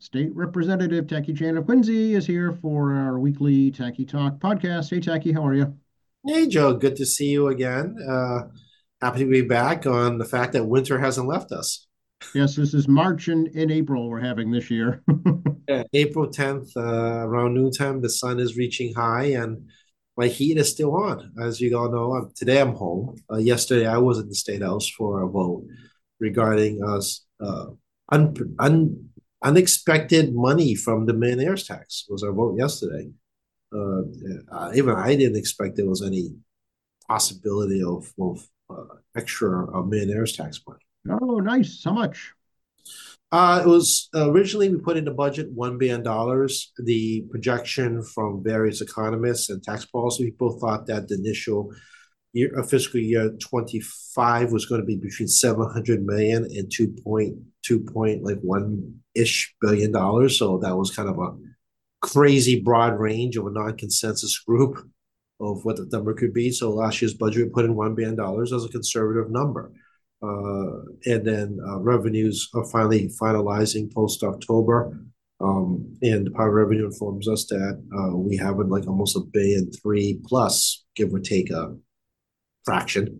State Representative Tacky Chan of Quincy is here for our weekly Tacky Talk podcast. Hey, Tacky, how are you? Hey, Joe, good to see you again. Happy to be back on the fact that winter hasn't left us. Yes, this is March and April we're having this year. Yeah, April 10th, around noontime, the sun is reaching high and my heat is still on. As you all know, today I'm home. Yesterday, I was in the State House for a vote regarding us un, un, unexpected money from the millionaire's tax. Was our vote yesterday. Uh, Even I didn't expect there was any possibility of extra millionaire's tax money. Oh, nice. How much? It was originally we put in the budget $1 billion. The projection from various economists and tax policy people thought that the initial fiscal year 25 was going to be between 700 million and 2.1 ish billion dollars. So that was kind of a crazy broad range of a non-consensus group of what the number could be. So last year's budget we put in $1 billion as a conservative number. And then revenues are finally finalizing post October. And Department of Revenue informs us that we have like almost $1.3 billion plus, give or take a fraction,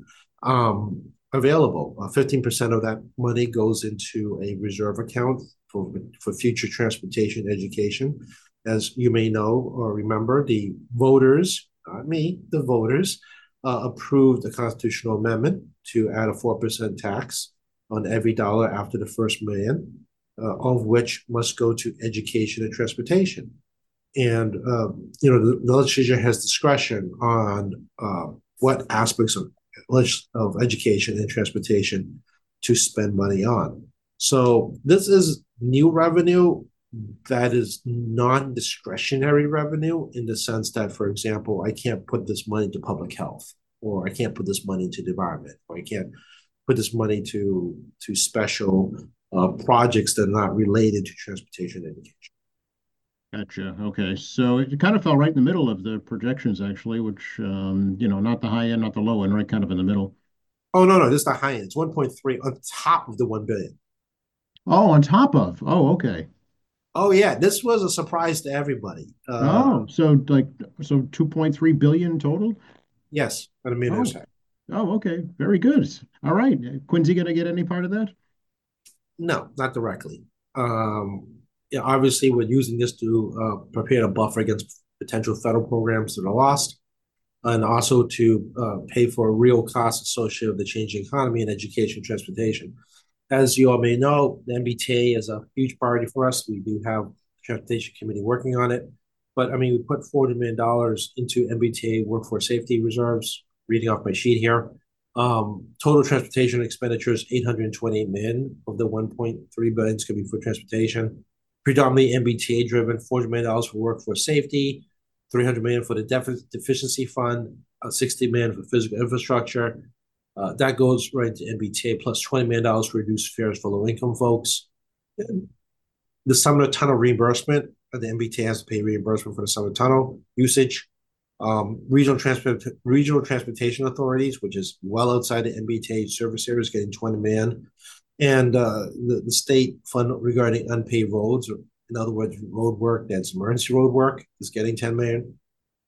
available. 15% of that money goes into a reserve account for future transportation education. As you may know or remember, the voters, not me, the voters, approved a constitutional amendment to add a 4% tax on every dollar after the first million, of which must go to education and transportation. And, the legislature has discretion on what aspects of education and transportation to spend money on. So this is new revenue that is non-discretionary revenue in the sense that, for example, I can't put this money to public health, or I can't put this money to the environment, or I can't put this money to special projects that are not related to transportation and education. Gotcha. Okay. So it kind of fell right in the middle of the projections, actually, which, not the high end, not the low end, right kind of in the middle. Oh no, this is the high end. It's 1.3 on top of the 1 billion. Oh, on top of. Oh, okay. Oh yeah, this was a surprise to everybody. Oh, so 2.3 billion total? Yes, I mean, Oh, there's oh, okay. Very good. All right. Quincy gonna get any part of that? no, not directly. Obviously, we're using this to prepare a buffer against potential federal programs that are lost, and also to pay for real costs associated with the changing economy and education and transportation. As you all may know, the MBTA is a huge priority for us. We do have the Transportation Committee working on it. But I mean, we put $40 million into MBTA workforce safety reserves, reading off my sheet here. Total transportation expenditures, 828 million of the 1.3 billion is going to be for transportation. Predominantly MBTA driven, $400 million for workforce safety, 300 million for the deficiency fund, 60 million for physical infrastructure. That goes right to MBTA plus $20 million for reduced fares for low income folks. The summer tunnel reimbursement, the MBTA has to pay reimbursement for the summer tunnel usage. Regional transportation authorities, which is well outside the MBTA service areas, getting 20 million, and the state fund regarding unpaid roads, or in other words, road work that's emergency road work, is getting 10 million.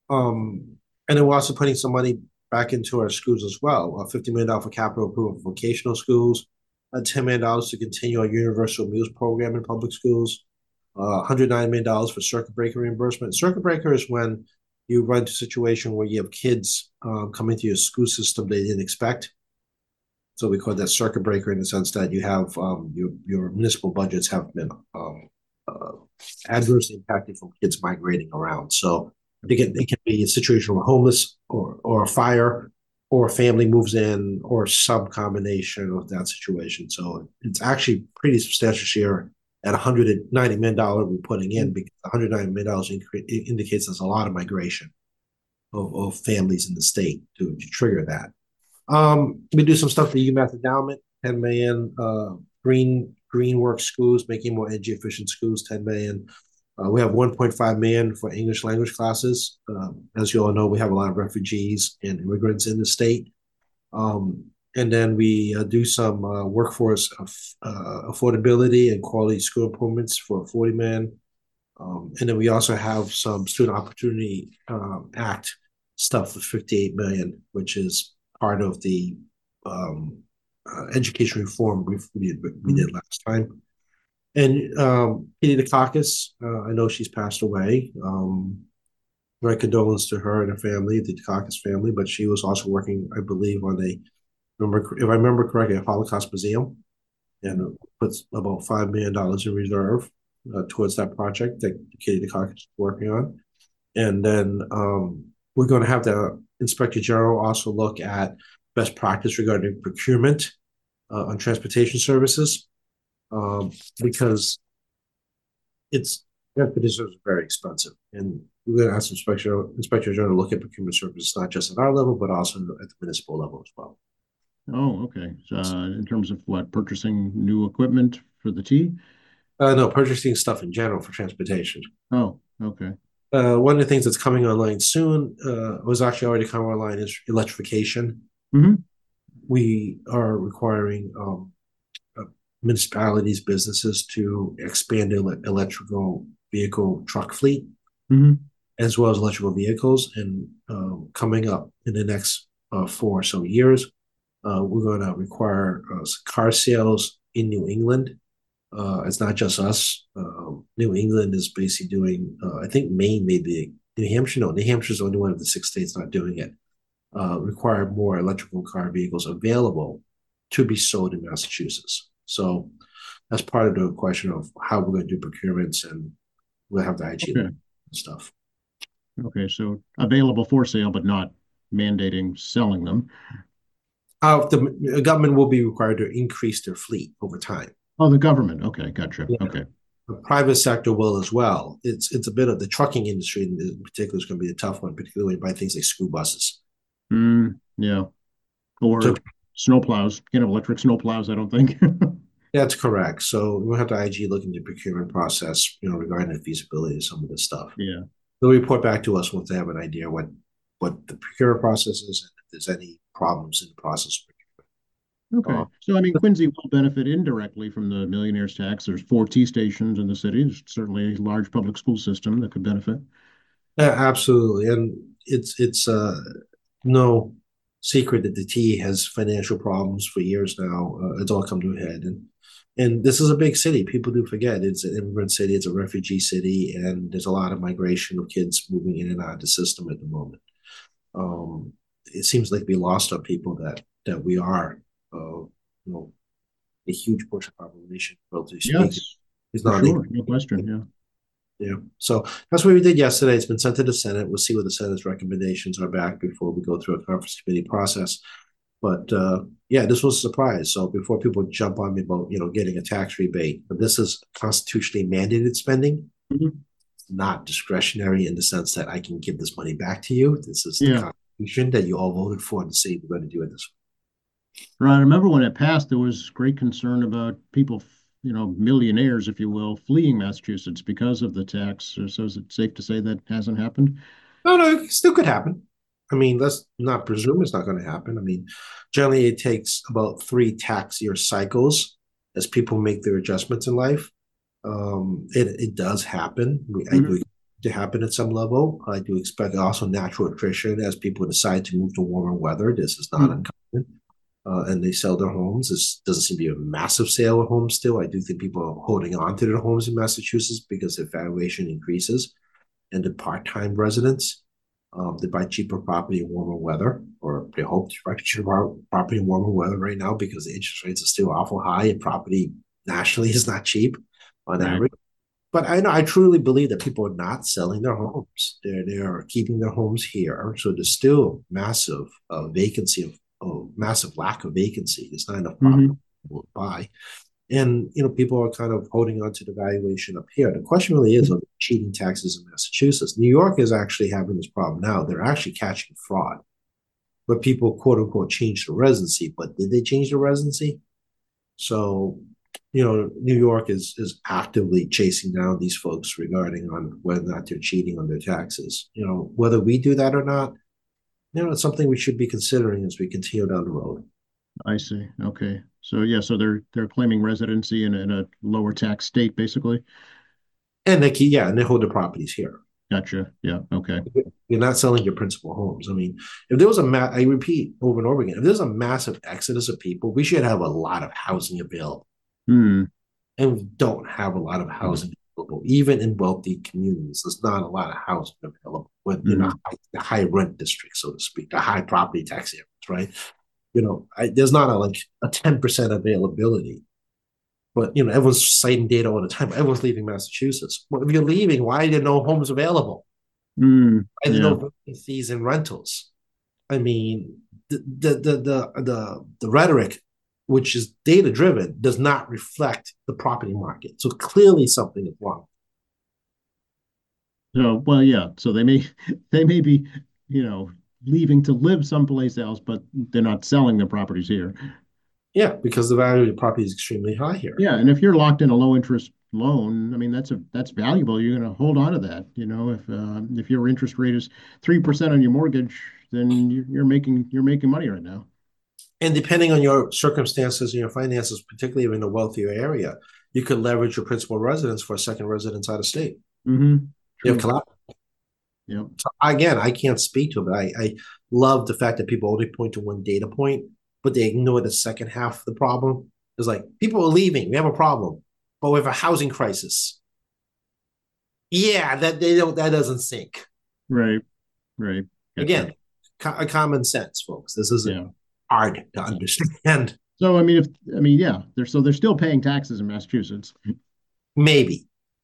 And then we're also putting some money back into our schools as well. $50 million for capital improvement for vocational schools, $10 million to continue our universal meals program in public schools, $109 million for circuit breaker reimbursement. Circuit breaker is when you run into a situation where you have kids coming to your school system they didn't expect. So we call that circuit breaker in the sense that you have your municipal budgets have been uh, adversely impacted from kids migrating around. So it can be a situation where homeless or a fire or a family moves in or some combination of that situation. So it's actually pretty substantial share at $190 million we're putting in, because $190 million indicates there's a lot of migration of families in the state to trigger that. We do some stuff for the UMass endowment, 10 million. Green work schools, making more energy efficient schools, 10 million. We have 1.5 million for English language classes. As you all know, we have a lot of refugees and immigrants in the state. And then we do some workforce affordability and quality school improvements for 40 man. And then we also have some Student Opportunity Act stuff for 58 million, which is part of the education reform we Mhm. did last time. And Katie Dukakis, I know she's passed away. My condolence to her and her family, the Dukakis family, but she was also working, I believe, on if I remember correctly, a Holocaust museum, and puts about $5 million in reserve towards that project that Katie Dukakis is working on. And then we're going to have the Inspector General also look at best practice regarding procurement on transportation services, because it's transportation is very expensive, and we're going to ask Inspector General to look at procurement services not just at our level but also at the municipal level as well. Oh, okay. So, in terms of what, purchasing new equipment for the T? No, purchasing stuff in general for transportation. Oh, okay. One of the things that's coming online soon was actually already coming online is electrification. Hmm. We are requiring uh, municipalities, businesses to expand their electrical vehicle truck fleet Hmm. as well as electrical vehicles. And coming up in the next 4 or so years, we're going to require car sales in New England. It's not just us. New England is basically doing, I think Maine may be, New Hampshire, no, New Hampshire is only one of the 6 states not doing it. Require more electrical car vehicles available to be sold in Massachusetts. So that's part of the question of how we're going to do procurements, and we'll have the IG Okay. look and stuff. Okay. So available for sale, but not mandating selling them. The government will be required to increase their fleet over time. Oh, the government. Okay. Gotcha. Yeah. Okay. The private sector will as well. It's a bit of the trucking industry in particular is going to be a tough one, particularly by things like school buses. Yeah. So Or snowplows. Can't have electric snowplows, I don't think. that's correct. So we'll have the IG look into the procurement process, regarding the feasibility of some of this stuff. Yeah. They'll report back to us once they have an idea what the procurement process is and if there's any problems in the process. Uh, Okay. So, I mean, Quincy will benefit indirectly from the millionaire's tax. There's 4 T stations in the city. There's certainly a large public school system that could benefit. yeah, absolutely, and it's no secret that the T has financial problems for years now. It's all come to a head, and this is a big city. People do forget it's an immigrant city, it's a refugee city, and there's a lot of migration of kids moving in and out of the system at the moment. It seems like we lost on people that we are, you know, a huge portion of our population, relatively speaking, Yes, is for not legal. sure. No question. Yeah. Yeah. So that's what we did yesterday. It's been sent to the Senate. We'll see what the Senate's recommendations are back before we go through a conference committee process. But yeah, this was a surprise. So before people jump on me about getting a tax rebate, but this is constitutionally mandated spending, Mhm. not discretionary in the sense that I can give this money back to you. This is the Yeah. Constitution that you all voted for to say we're going to do it this Right. I remember when it passed, there was great concern about people, millionaires, if you will, fleeing Massachusetts because of the tax. So is it safe to say that hasn't happened? way. No, no, it still could happen. I mean, let's not presume it's not going to happen. I mean, generally it takes about 3 tax year cycles as people make their adjustments in life. It does happen. I do Mhm. expect it to happen at some level. I do expect also natural attrition as people decide to move to warmer weather. This is not Mhm. uncommon. And they sell their homes. This doesn't seem to be a massive sale of homes still. I do think people are holding on to their homes in Massachusetts because their valuation increases. And the part-time residents, they buy cheaper property in warmer weather, or they hope to buy cheaper property in warmer weather right now because the interest rates are still awful high and property nationally is not cheap on Right. average. But I truly believe that people are not selling their homes. They're keeping their homes here. So there's still massive vacancy of massive lack of vacancy. There's not enough property Hmm. to buy. And people are kind of holding on to the valuation up here. The question really is on cheating taxes in Massachusetts. New York is actually having this problem now. They're actually catching fraud, but people quote unquote change the residency. But did they change the residency? So, New York is actively chasing down these folks regarding on whether or not they're cheating on their taxes. Whether we do that or not, it's something we should be considering as we continue down the road. I see. Okay. So yeah, so they're claiming residency in a lower tax state, basically. And they keep, yeah, and they hold the properties here. Gotcha. Yeah. Okay. You're not selling your principal homes. I mean, if there was I repeat over and over again, if there's a massive exodus of people, we should have a lot of housing available. Hmm. And we don't have a lot of housing available, even in wealthy communities. There's not a lot of housing available in Hmm. the high rent districts, so to speak, the high property tax areas, right? There's not a 10% availability. But everyone's citing data all the time. Everyone's leaving Massachusetts. Well, if you're leaving, why are there no homes available? Hmm. Why are there Yeah. no vacancies and rentals? I mean, the rhetoric, which is data driven, does not reflect the property market. So clearly something is wrong. So well, yeah. So they may be, you know, leaving to live someplace else, but they're not selling their properties here. Yeah, because the value of the property is extremely high here. Yeah, and if you're locked in a low interest loan, I mean that's valuable. You're going to hold on to that. You know, if your interest rate is 3% on your mortgage, then you're making money right now. And depending on your circumstances and your finances, particularly in a wealthier area, you could leverage your principal residence for a second residence out of state. Hmm. You have True. collateral. Yep. So again, I can't speak to it, but I love the fact that people only point to one data point, but they ignore the second half of the problem. It's like people are leaving. We have a problem, but we have a housing crisis. Yeah, that doesn't sink. Right. Right. Gotcha. Again, common sense, folks. This isn't Yeah. hard to understand. So I mean yeah, they're still paying taxes in Massachusetts. Maybe.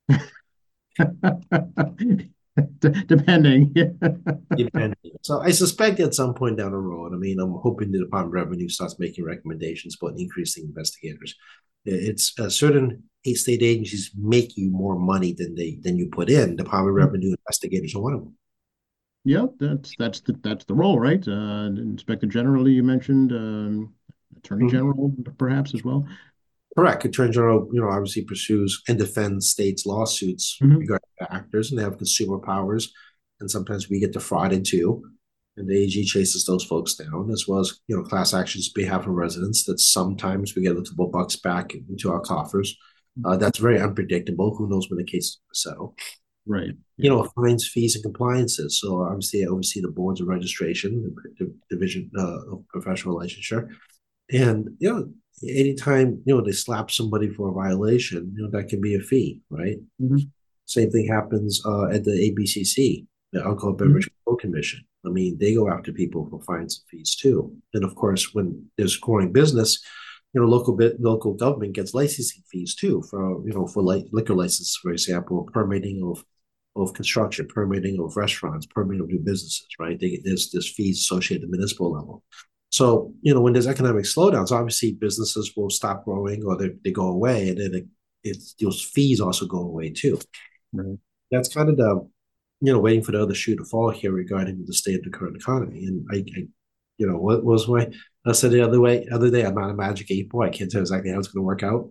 Depending. Depending. So I suspect at some point down the road, I mean, I'm hoping the Department of Revenue starts making recommendations about increasing investigators. It's certain state agencies make you more money than you put in. Department of Revenue investigators are one of them. Yeah, that's the role, right? Inspector General you mentioned, Attorney Mm-hmm. General perhaps as well. Correct. Attorney General, obviously pursues and defends states' lawsuits Hmm. regarding actors, and they have consumer powers. And sometimes we get defrauded too. And the AG chases those folks down, as well as class actions on behalf of residents. That sometimes we get a couple bucks back into our coffers. That's very unpredictable. Who knows when the case is going to settle? Right. Yeah. Fines, fees, and compliances. So obviously, I oversee the boards of registration, the division of professional licensure, and anytime they slap somebody for a violation, that can be a fee, right? Hmm. Same thing happens at the ABCC, the Alcohol Hmm. Beverage Control Commission. I mean, they go after people for fines and fees too. And of course, when there's growing business, local government gets licensing fees too for liquor licenses, for example, permitting of construction, permitting of restaurants, permitting of new businesses, right? There's fees associated at the municipal level. So, when there's economic slowdowns, obviously businesses will stop growing or they go away, and then those fees also go away too. Right. That's kind of waiting for the other shoe to fall here regarding the state of the current economy. And what was I said other day, I'm not a magic 8 ball. I can't tell exactly how it's going to work out.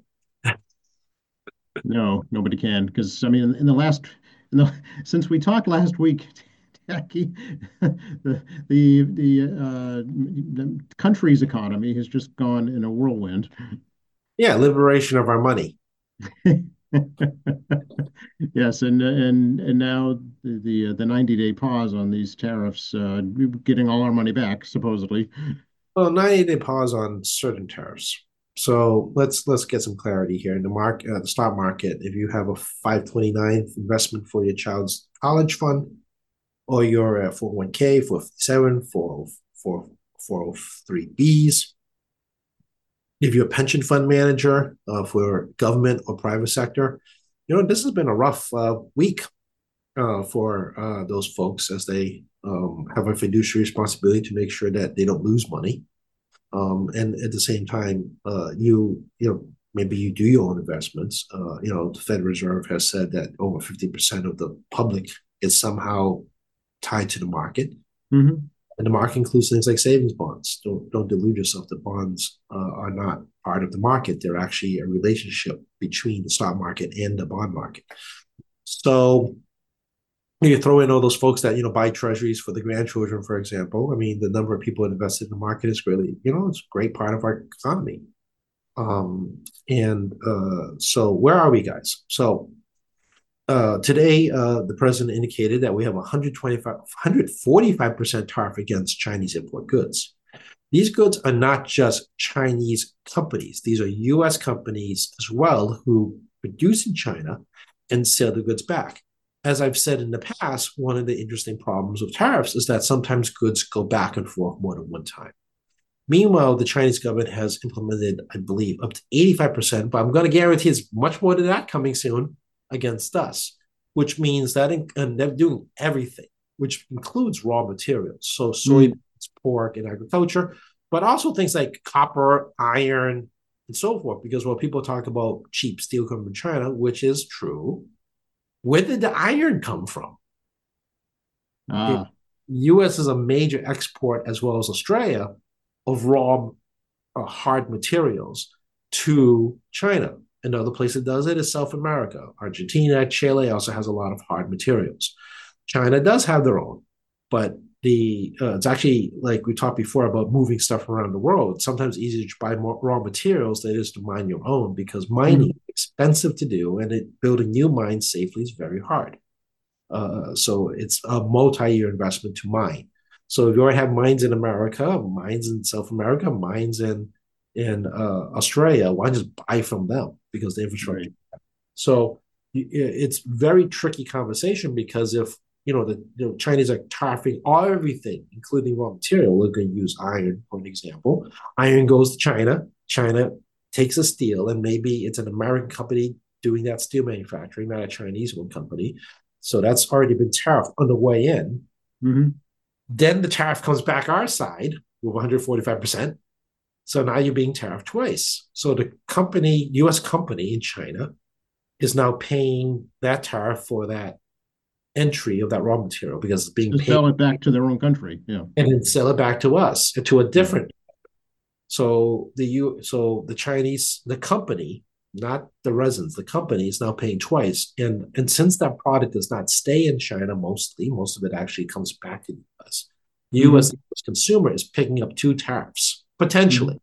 No, nobody can because I mean in the since we talked last week, Jackie, the country's economy has just gone in a whirlwind. Yeah, liberation of our money. Yes, and now the 90-day pause on these tariffs, getting all our money back, supposedly. Well, 90-day pause on certain tariffs. So let's get some clarity here. In the stock market, if you have a 529 investment for your child's college fund, or your 401k, 457, 403Bs, if you're a pension fund manager for government or private sector, this has been a rough week for those folks as they have a fiduciary responsibility to make sure that they don't lose money. And at the same time, maybe you do your own investments. The Federal Reserve has said that over 50% of the public is somehow tied to the market. Hmm. And the market includes things like savings bonds. Don't delude yourself. The bonds are not part of the market. They're actually a relationship between the stock market and the bond market. So You throw in all those folks that buy treasuries for the grandchildren, for example. I mean, the number of people invested in the market is really, it's a great part of our economy. And so where are we, guys? So today, the president indicated that we have 145% tariff against Chinese import goods. These goods are not just Chinese companies. These are U.S. companies as well who produce in China and sell the goods back. As I've said in the past, one of the interesting problems with tariffs is that sometimes goods go back and forth more than one time. Meanwhile, the Chinese government has implemented, I believe, up to 85%, but I'm going to guarantee it's much more than that coming soon against us, which means that and they're doing everything, which includes raw materials. So soybeans, pork, and agriculture, but also things like copper, iron, and so forth. Because when people talk about cheap steel coming from China, which is true, where did the iron come from? The U.S. is a major export, as well as Australia, of raw hard materials to China. Another place that does it is South America. Argentina, Chile also has a lot of hard materials. China does have their own, but it's actually, like we talked before about moving stuff around the world. It's sometimes easier to buy more raw materials than it is to mine your own, because mining is expensive to do, and building new mines safely is very hard. So it's a multi-year investment to mine. So if you already have mines in America, mines in South America, mines in Australia, why not just buy from them, because the infrastructure. Right. So it's very tricky conversation, because if the Chinese are tariffing everything, including raw material, we're going to use iron for an example. Iron goes to China. China takes the steel, and maybe it's an American company doing that steel manufacturing, not a Chinese-owned company. So that's already been tariffed on the way in. Mm-hmm. Then the tariff comes back our side with 145%. So now you're being tariffed twice. So the U.S. company in China, is now paying that tariff for that entry of that raw material, because it's being paid. Sell it back to their own country, yeah. And then sell it back to us, to a different. So the Chinese, the company, not the residents, the company is now paying twice. And since that product does not stay in China, most of it actually comes back to the US. The US consumer is picking up two tariffs, potentially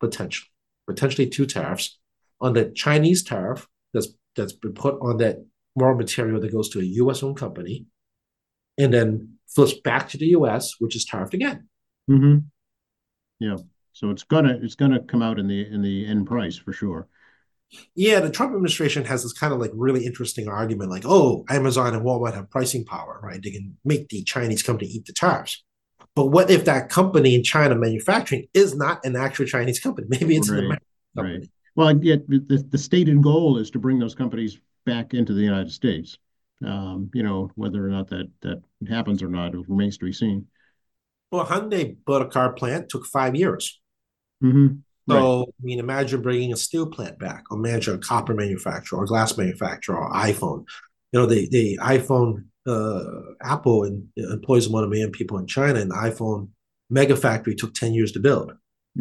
two tariffs on the Chinese tariff that's been put on that raw material that goes to a US owned company, and then flips back to the US, which is tariffed again. Mm-hmm. Yeah. So it's gonna come out in the end price for sure. Yeah, the Trump administration has this kind of like really interesting argument, like, oh, Amazon and Walmart have pricing power, right? They can make the Chinese company eat the tariffs. But what if that company in China manufacturing is not an actual Chinese company? Maybe it's an American company. Right. Well, yet the stated goal is to bring those companies back into the United States. Whether or not that happens or not, it remains to be seen. Well, Hyundai built a car plant, took 5 years. Mm-hmm. So, I mean, imagine bringing a steel plant back, or imagine a copper manufacturer, or glass manufacturer, or iPhone. The iPhone, Apple employs 1 million people in China, and the iPhone mega factory took 10 years to build.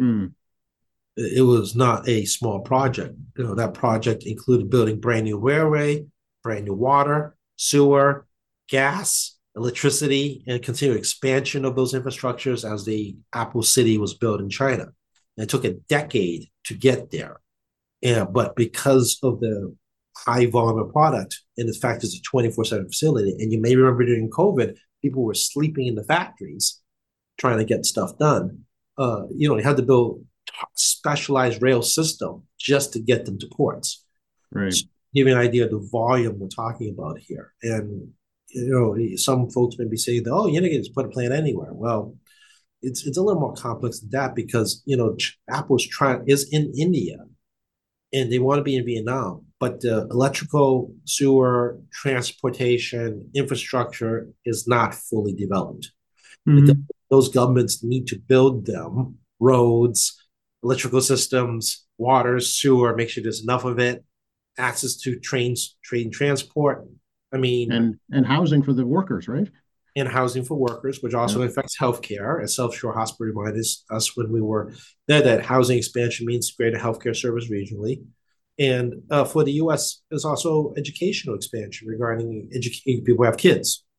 It was not a small project. That project included building brand new railway, brand new water, sewer, gas, electricity, and continued expansion of those infrastructures as the Apple City was built in China. And it took a decade to get there. But because of the high volume of product, and in fact, it's a 24/7 facility, and you may remember during COVID, people were sleeping in the factories trying to get stuff done. You had to build specialized rail system just to get them to ports. Right. So give you an idea of the volume we're talking about here. And some folks may be saying that, you can just put a plant anywhere. Well, it's a little more complex than that, because Apple's is in India, and they want to be in Vietnam, but the electrical, sewer, transportation infrastructure is not fully developed. Those governments need to build them, roads, electrical systems, water, sewer, make sure there's enough of it, access to train transport. I mean, and housing for the workers, right? And housing for workers, which also affects healthcare. As South Shore Hospital reminded us when we were there, that housing expansion means greater healthcare service regionally. And for the U.S., there's also educational expansion regarding educating people who have kids.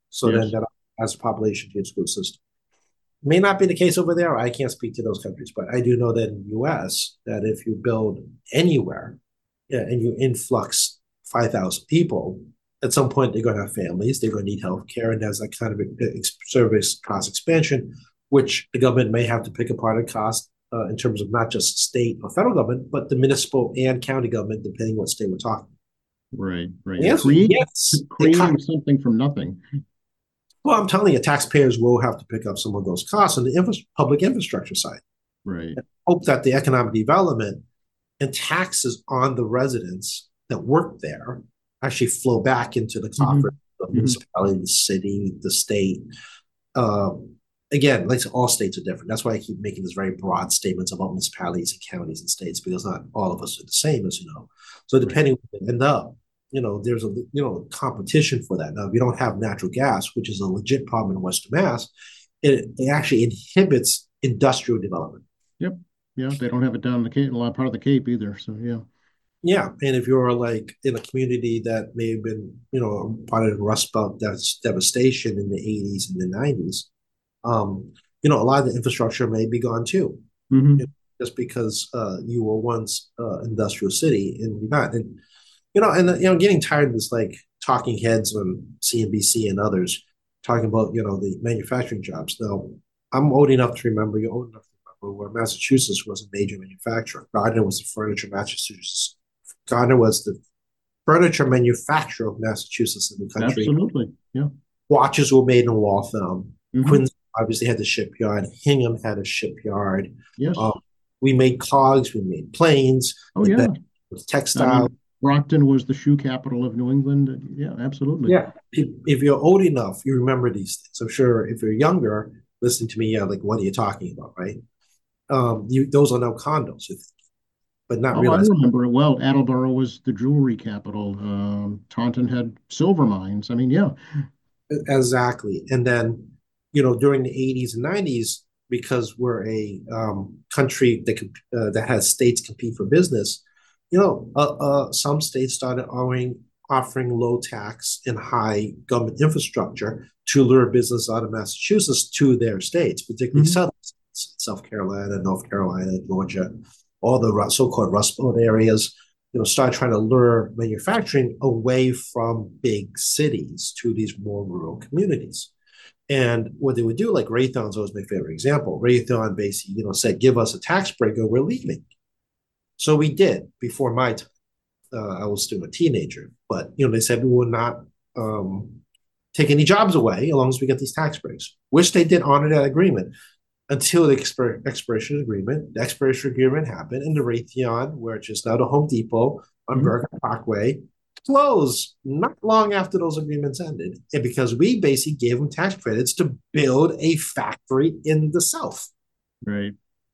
So then Yes. that adds population to your school system. May not be the case over there. I can't speak to those countries, but I do know that in the US, that if you build anywhere, yeah, and you influx 5,000 people, at some point they're going to have families, they're going to need health care, and there's that kind of service cost expansion, which the government may have to pick apart a cost in terms of not just state or federal government, but the municipal and county government, depending what state we're talking. Right. Right. The You're answer is yes. creating something from nothing. Well, I'm telling you, taxpayers will have to pick up some of those costs on the public infrastructure side. Right. Hope that the economic development and taxes on the residents that work there actually flow back into the coffers of the municipality, the city, the state. Again, like all states are different. That's why I keep making these very broad statements about municipalities and counties and states, because not all of us are the same, as you know. So depending where they end up, there's a competition for that. Now, if you don't have natural gas, which is a legit problem in Western Mass, it actually inhibits industrial development. Yep. Yeah, they don't have it down the Cape, a lot part of the Cape either. So yeah. Yeah, and if you're like in a community that may have been, part of the Rust Belt devastation in the 80s and the 90s, a lot of the infrastructure may be gone too, just because you were once industrial city and you're not. And getting tired of this like talking heads on CNBC and others talking about the manufacturing jobs. Now, I'm old enough to remember. You're old enough to remember where Massachusetts was a major manufacturer. Gardner was the furniture Massachusetts. Gardner was the furniture manufacturer of Massachusetts in the country. Absolutely, yeah. Watches were made in Waltham. Quincy obviously had the shipyard. Hingham had a shipyard. Yes. We made cogs. We made planes. Oh, yeah. Textile. Brockton was the shoe capital of New England. Yeah, absolutely. Yeah. If you're old enough, you remember these things. I'm sure if you're younger, listening to me, like, what are you talking about, right? Those are now condos, but not I remember it well. Attleboro was the jewelry capital. Taunton had silver mines. I mean, yeah. Exactly. And then, during the 80s and 90s, because we're a country that has states compete for business, some states started offering low tax and high government infrastructure to lure business out of Massachusetts to their states, particularly southern states, South Carolina, North Carolina, Georgia, all the so-called Rust Belt areas, start trying to lure manufacturing away from big cities to these more rural communities. And what they would do, like Raytheon's always my favorite example. Raytheon basically, said, give us a tax break or we're leaving. So we did before my time. I was still a teenager, but they said we will not take any jobs away as long as we get these tax breaks, which they did honor that agreement until the expiration agreement. The expiration agreement happened, and the Raytheon, which is now the Home Depot on Bergen Parkway, closed not long after those agreements ended, and because we basically gave them tax credits to build a factory in the South. Right.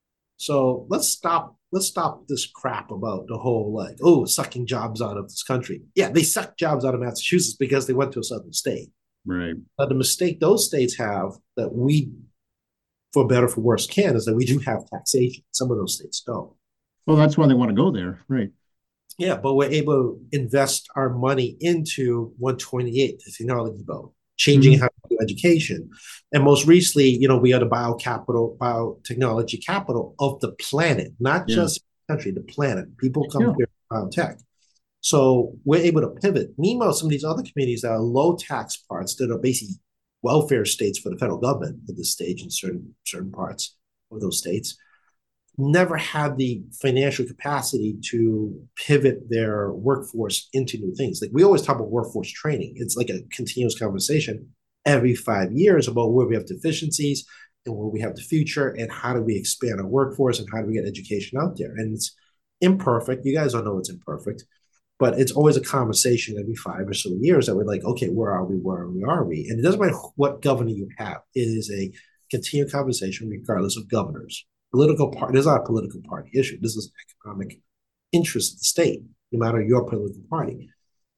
So let's stop this crap about the whole sucking jobs out of this country. Yeah, they suck jobs out of Massachusetts because they went to a southern state. Right. But the mistake those states have that we, for better or for worse, can is that we do have taxation. Some of those states don't. Well, that's why they want to go there. Right. Yeah, but we're able to invest our money into 128, the technology bill, changing how we do education. And most recently, we are the biotechnology capital of the planet, not just the country, the planet. People come here for biotech. So we're able to pivot. Meanwhile, some of these other communities that are low tax parts that are basically welfare states for the federal government at this stage in certain parts of those states never had the financial capacity to pivot their workforce into new things. Like we always talk about workforce training. It's like a continuous conversation every 5 years about where we have deficiencies and where we have the future and how do we expand our workforce and how do we get education out there. And it's imperfect. You guys all know it's imperfect, but it's always a conversation every 5 or so years that we're like, okay, where are we? Where are we? And it doesn't matter what governor you have. It is a continued conversation regardless of governors. Political party, this is not a political party issue. This is economic interest of the state, no matter your political party.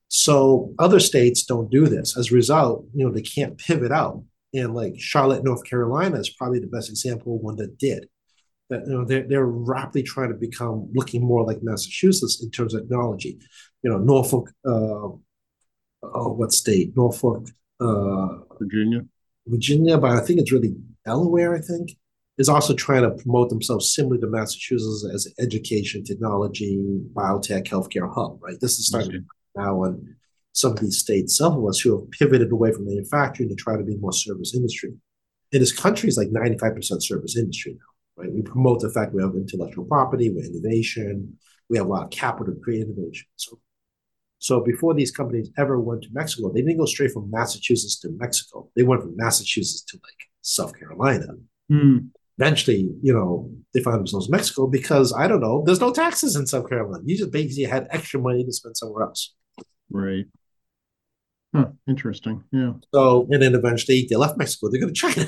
So other states don't do this. As a result, they can't pivot out. And like Charlotte, North Carolina is probably the best example of one that did. That they're rapidly trying to looking more like Massachusetts in terms of technology. Norfolk, what state? Norfolk, Virginia. Virginia, but I think it's really Delaware, I think, is also trying to promote themselves similar to Massachusetts as an education, technology, biotech, healthcare hub, right? This is I starting see. now in some of these states, some of us who have pivoted away from manufacturing to try to be more service industry. And this country is like 95% service industry now, right? We promote the fact we have intellectual property, we have innovation, we have a lot of capital to create innovation. So before these companies ever went to Mexico, they didn't go straight from Massachusetts to Mexico. They went from Massachusetts to like South Carolina. Hmm. Eventually, they found themselves in Mexico because I don't know, there's no taxes in South Carolina. You just basically had extra money to spend somewhere else. Right. Huh. Interesting. Yeah. So, and then eventually they left Mexico. They go to China.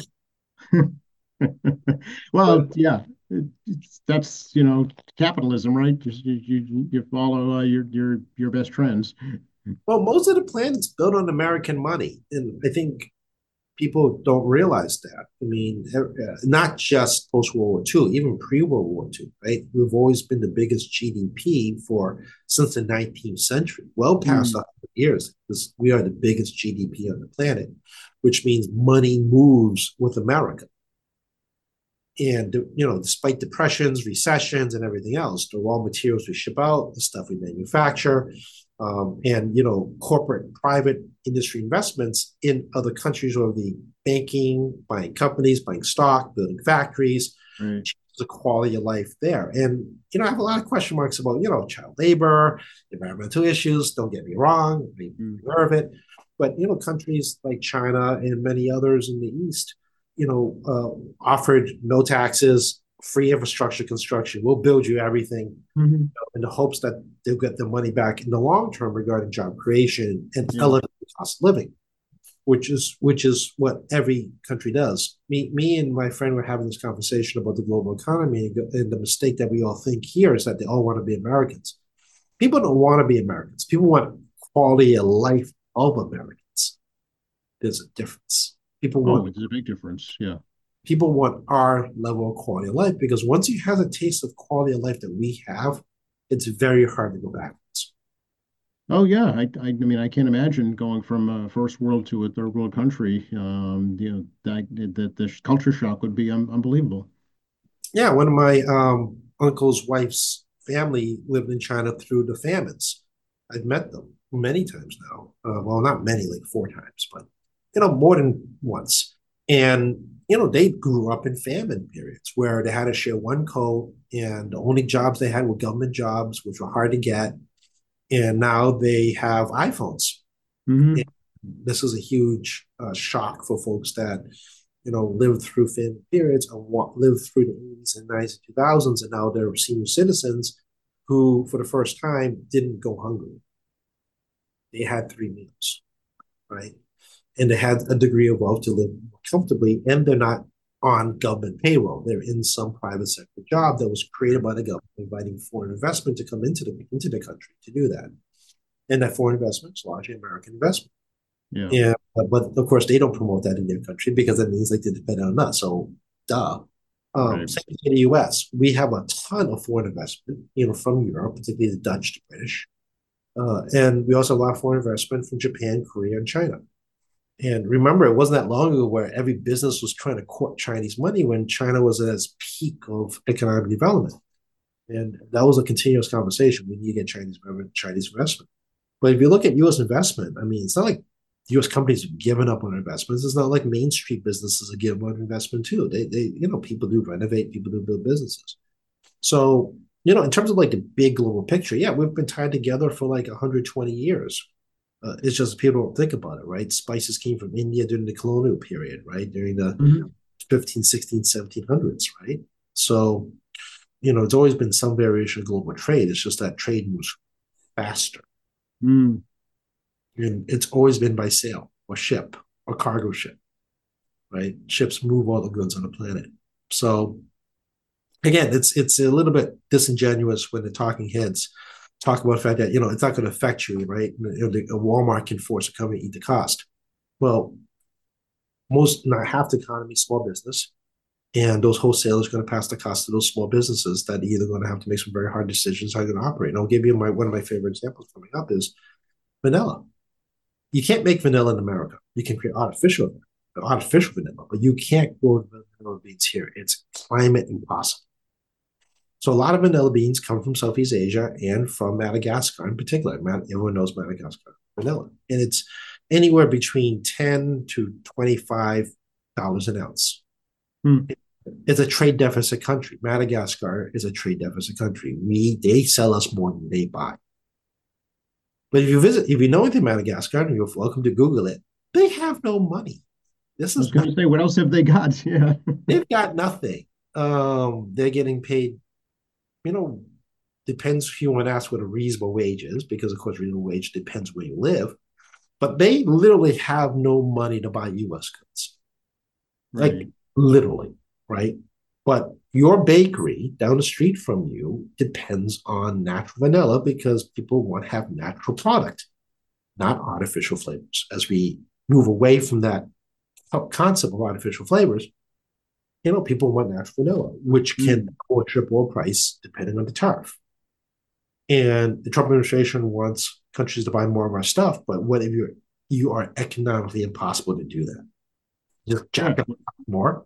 Well, But yeah, that's capitalism, right? Just you follow your best trends. well, most of the plans built on American money, and I think people don't realize that. I mean, not just post World War II, even pre World War II, right? We've always been the biggest GDP for since the 19th century, well past Hmm. 100 years, because we are the biggest GDP on the planet, which means money moves with America. And despite depressions, recessions, and everything else, the raw materials we ship out, the stuff we manufacture, and corporate private industry investments in other countries, whether the banking, buying companies, buying stock, building factories, Right. the quality of life there. And I have a lot of question marks about child labor, environmental issues. Don't get me wrong, I'm Mm. aware of it, but countries like China and many others in the East, offered no taxes, free infrastructure construction. We'll build you everything Mhm. in the hopes that they'll get their money back in the long term regarding job creation and Yeah. elevate the cost of living, which is what every country does. Me and my friend were having this conversation about the global economy, and the mistake that we all think here is that they all want to be Americans. People don't want to be Americans. People want quality of life of Americans. There's a difference. People Oh, want it's a big difference. Yeah. people want our level of quality of life because once you have a taste of quality of life that we have, it's very hard to go backwards. Oh, yeah. I mean, I can't imagine going from a first world to a third world country. That the culture shock would be unbelievable. Yeah, one of my uncle's wife's family lived in China through the famines. I've met them many times now. Well, not many, like 4 times, but more than once. And they grew up in famine periods where they had to share one coat, and the only jobs they had were government jobs, which were hard to get. And now they have iPhones. And Hmm. this is a huge shock for folks that lived through famine periods and lived through the 80s and 90s and 2000s, and now they're senior citizens who, for the first time, didn't go hungry. They had 3 meals, right? And they had a degree of wealth to live comfortably, and they're not on government payroll. They're in some private sector job that was created by the government, inviting foreign investment to come into the country to do that. And that foreign investment is largely American investment. Yeah. Yeah, but of course they don't promote that in their country because that means like they depend on us. So, duh. Right. Same thing in the U.S. We have a ton of foreign investment, from Europe, particularly the Dutch, the British, and we also have a lot of foreign investment from Japan, Korea, and China. And remember, it wasn't that long ago where every business was trying to court Chinese money when China was at its peak of economic development, and that was a continuous conversation. We need to get Chinese investment. But if you look at U.S. investment, I mean, it's not like U.S. companies have given up on investments. It's not like Main Street businesses are giving up on investment too. People do renovate, people do build businesses. So, in terms of like the big global picture, yeah, we've been tied together for like 120 years. It's just people don't think about it, right? Spices came from India during the colonial period, right? During the Hmm. 15, 16, 1700s, right? So, it's always been some variation of global trade. It's just that trade moves faster. Mm. And it's always been by sail or ship or cargo ship, right? Ships move all the goods on the planet. So again, it's a little bit disingenuous when the talking heads talk about the fact that it's not going to affect you, right? A Walmart can force a company to eat the cost. Well, not half the economy is small business, and those wholesalers are going to pass the cost to those small businesses that are either going to have to make some very hard decisions how they're going to operate. And I'll give you one of my favorite examples coming up is vanilla. You can't make vanilla in America. You can create artificial vanilla, but you can't grow vanilla beans here. It's climate impossible. So a lot of vanilla beans come from Southeast Asia and from Madagascar in particular. Everyone knows Madagascar vanilla, and it's anywhere between $10 to $25 an ounce. Hmm. It's a trade deficit country. Madagascar is a trade deficit country. They sell us more than they buy. But if you know anything Madagascar, and you're welcome to Google it, they have no money. This I was is going to say, what else have they got? Yeah. they've got nothing. They're getting paid, you know, depends if you want to ask what a reasonable wage is, because of course reasonable wage depends where you live. But they literally have no money to buy U.S. goods, like Right. literally, right? But your bakery down the street from you depends on natural vanilla because people want to have natural product, not artificial flavors. As we move away from that concept of artificial flavors, people want natural vanilla, which can Mm. or triple price depending on the tariff. And the Trump administration wants countries to buy more of our stuff, but what if you are economically impossible to do that? Just Yeah. jack up more.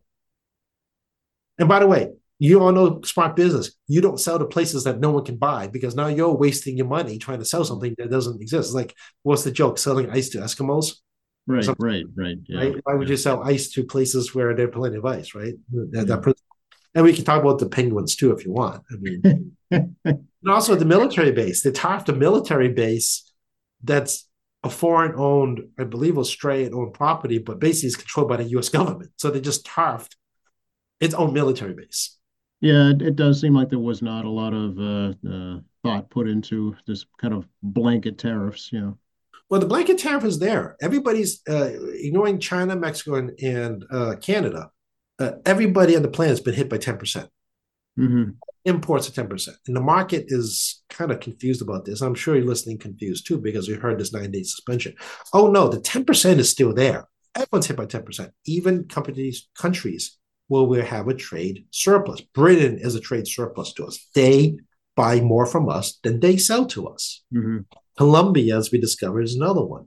And by the way, you all know smart business. You don't sell to places that no one can buy because now you're wasting your money trying to sell something that doesn't exist. It's like, what's the joke? Selling ice to Eskimos? Right. Right. Right. Yeah. Right? Why would Yeah. you sell ice to places where there are plenty of ice, right? Yeah. And we can talk about the penguins too if you want. I mean, and also the military base. They tariffed a military base that's a foreign owned, I believe, Australian owned property, but basically is controlled by the US government. So they just tariffed its own military base. Yeah, it does seem like there was not a lot of thought put into this kind of blanket tariffs, you know. Well, the blanket tariff is there. Everybody's ignoring China, Mexico, and Canada. Everybody on the planet has been hit by 10%. Hmm. Imports are 10%. And the market is kind of confused about this. I'm sure you're listening confused too, because we heard this 9-day suspension. Oh no, the 10% is still there. Everyone's hit by 10%. Even countries where we have a trade surplus. Britain is a trade surplus to us. They buy more from us than they sell to us. Hmm. Colombia, as we discovered, is another one.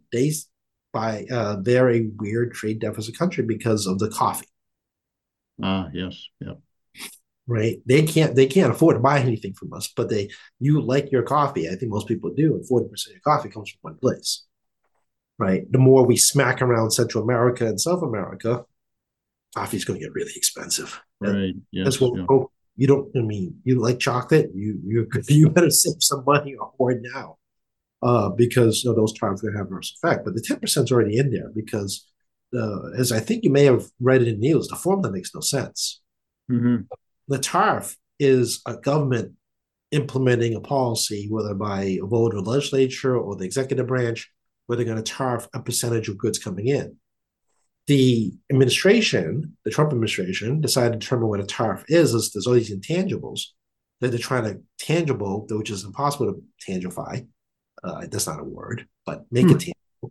They're a weird trade deficit country because of the coffee. Ah, yes. Yeah. Right? They can't afford to buy anything from us, but you like your coffee. I think most people do, and 40% of your coffee comes from one place. Right? The more we smack around Central America and South America, coffee is going to get really expensive. And Right. that's Yes. what Yeah. you don't. I mean, you like chocolate. You better save some money or hoard now, because those tariffs will have reverse effect. But the 10% is already in there because, as I think you may have read it in the news, the formula makes no sense. Hmm. The tariff is a government implementing a policy, whether by a vote of the legislature or the executive branch, where they're going to tariff a percentage of goods coming in. The Trump administration, decided to determine what a tariff is there's all these intangibles that they're trying to tangible, which is impossible to tangify. That's not a word, but make it tangible.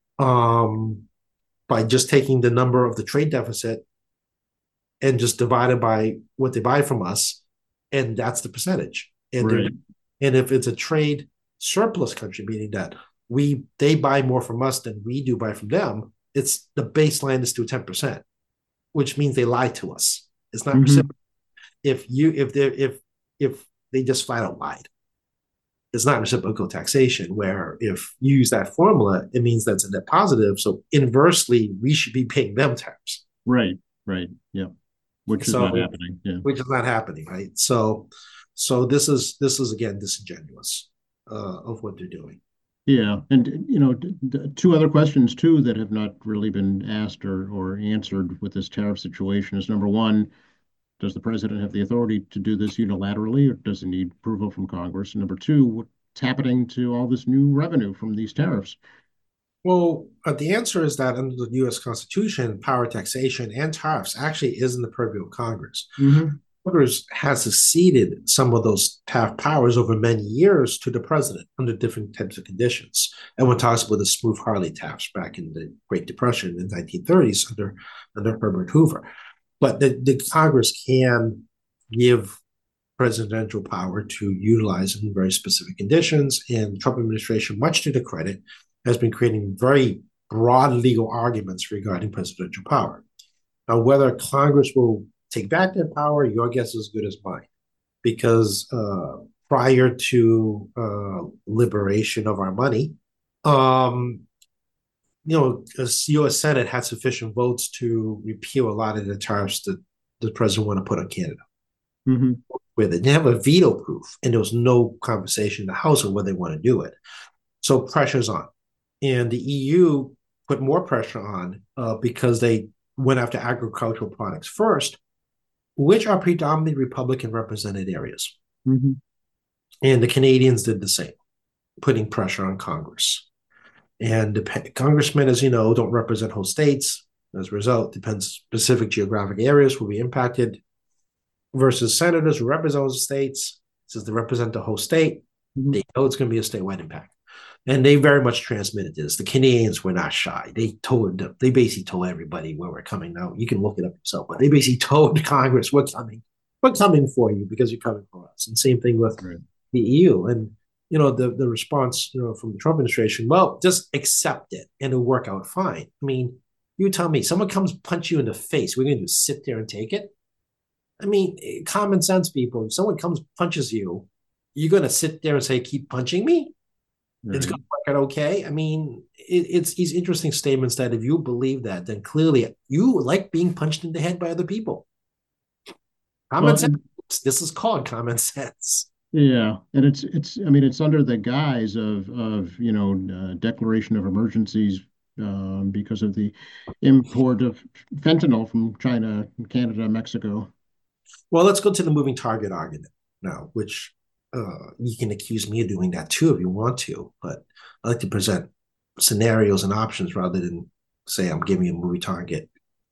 By just taking the number of the trade deficit and just divided by what they buy from us, and that's the percentage. Right. And if it's a trade surplus country, meaning that they buy more from us than we do buy from them, it's the baseline is still 10%, which means they lie to us. It's not Hmm. reciprocal. If they just flat out lied, it's not reciprocal taxation. Where if you use that formula, it means that's a net positive. So inversely, we should be paying them tax. Right. Right. Yeah. Which is not So happening. Yeah. which is not happening, right? So this is again disingenuous of what they're doing. Yeah, and two other questions too that have not really been asked or answered with this tariff situation is number one, does the president have the authority to do this unilaterally, or does he need approval from Congress? And number two, what's happening to all this new revenue from these tariffs? Well, the answer is that under the U.S. Constitution, power taxation and tariffs actually is in the purview of Congress. Hmm. Congress has ceded some of those tariff powers over many years to the president under different types of conditions. And one talks about the Smoot-Hawley tariffs back in the Great Depression in the 1930s under Herbert Hoover. But the Congress can give presidential power to utilize in very specific conditions. And the Trump administration, much to the credit, has been creating very broad legal arguments regarding presidential power. Now, whether Congress will take back that power, your guess is as good as mine, because prior to liberation of our money, the U.S. Senate had sufficient votes to repeal a lot of the tariffs that the president wanted to put on Canada. Mm-hmm. Where they didn't have a veto proof, and there was no conversation in the House of whether they want to do it. So pressure's on. And the EU put more pressure on because they went after agricultural products first, which are predominantly Republican represented areas. Mm-hmm. And the Canadians did the same, putting pressure on Congress. And the congressmen, as you know, don't represent whole states. As a result, depends specific geographic areas will be impacted versus senators who represent those states. Since they represent the whole state, they know it's going to be a statewide impact. And they very much transmitted this. The Canadians were not shy. They basically told everybody where we're coming now. You can look it up yourself, but they basically told Congress, we're coming. We're coming for you because you're coming for us. And same thing with the EU. And, the response, from the Trump administration, well, just accept it and it'll work out fine. I mean, you tell me, someone comes punch you in the face, we're going to sit there and take it? I mean, common sense, people. If someone comes punches you, you're going to sit there and say, keep punching me? Right. It's going to work out okay? I mean, it's these interesting statements that if you believe that, then clearly you like being punched in the head by other people. Common sense. This is called common sense. Yeah, and it's under the guise of declaration of emergencies because of the import of fentanyl from China, Canada, Mexico. Well, let's go to the moving target argument now, which you can accuse me of doing that too if you want to, but I like to present scenarios and options rather than say I'm giving you a moving target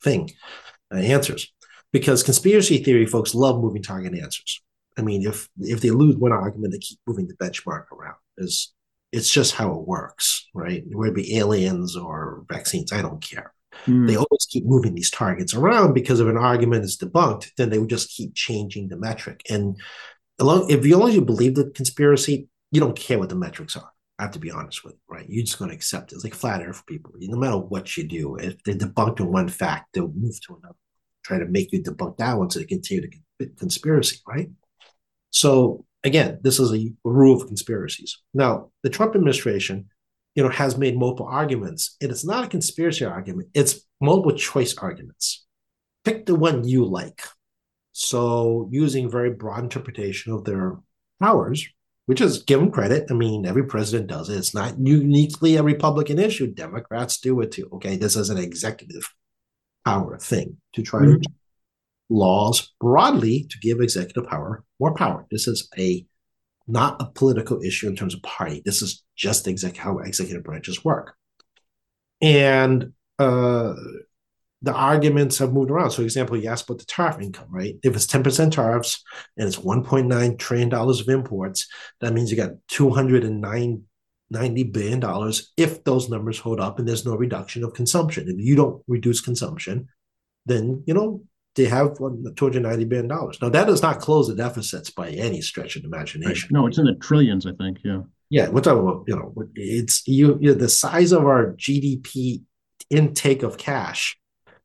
answers. Because conspiracy theory folks love moving target answers. I mean, if they lose one argument, they keep moving the benchmark around. It's just how it works, right? Whether it be aliens or vaccines, I don't care. They always keep moving these targets around because if an argument is debunked, then they would just keep changing the metric. And if you only believe the conspiracy, you don't care what the metrics are. I have to be honest with you, right? You're just going to accept it. It's like flat earth people. No matter what you do, if they debunk one fact, they'll move to another, try to make you debunk that one so they continue the conspiracy, right? So again, this is a rule of conspiracies. Now, the Trump administration, has made multiple arguments, and it's not a conspiracy argument. It's multiple choice arguments. Pick the one you like. So using very broad interpretation of their powers, which is give them credit. I mean, every president does it. It's not uniquely a Republican issue. Democrats do it too. Okay, this is an executive power thing to try to laws broadly to give executive power more power. This is not a political issue in terms of party. This is just how executive branches work. And the arguments have moved around. So, for example, you asked about the tariff income, right? If it's 10% tariffs and it's $1.9 trillion of imports, that means you got $290 billion if those numbers hold up and there's no reduction of consumption. If you don't reduce consumption, then, they have $290 billion. Now, that does not close the deficits by any stretch of the imagination. Right. No, it's in the trillions, I think. Yeah. Yeah, we're talking about, it's the size of our GDP intake of cash